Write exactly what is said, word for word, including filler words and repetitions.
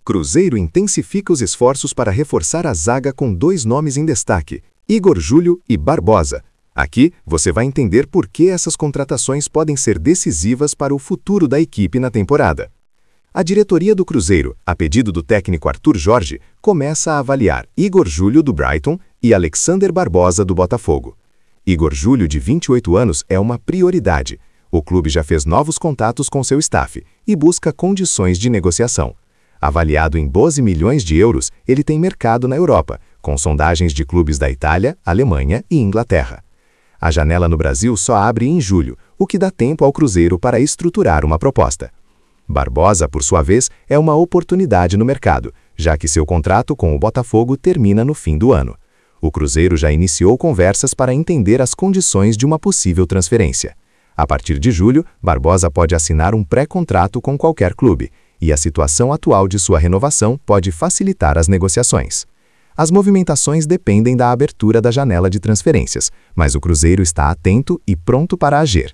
Cruzeiro intensifica os esforços para reforçar a zaga com dois nomes em destaque, Igor Júlio e Barbosa. Aqui você vai entender por que essas contratações podem ser decisivas para o futuro da equipe na temporada. A diretoria do Cruzeiro, a pedido do técnico Arthur Jorge, começa a avaliar Igor Júlio do Brighton e Alexander Barbosa do Botafogo. Igor Júlio, de vinte e oito anos, é uma prioridade. O clube já fez novos contatos com seu staff e busca condições de negociação. Avaliado em doze milhões de euros, ele tem mercado na Europa, com sondagens de clubes da Itália, Alemanha e Inglaterra. A janela no Brasil só abre em julho, o que dá tempo ao Cruzeiro para estruturar uma proposta. Barbosa, por sua vez, é uma oportunidade no mercado, já que seu contrato com o Botafogo termina no fim do ano. O Cruzeiro já iniciou conversas para entender as condições de uma possível transferência. A partir de julho, Barbosa pode assinar um pré-contrato com qualquer clube, e a situação atual de sua renovação pode facilitar as negociações. As movimentações dependem da abertura da janela de transferências, mas o Cruzeiro está atento e pronto para agir.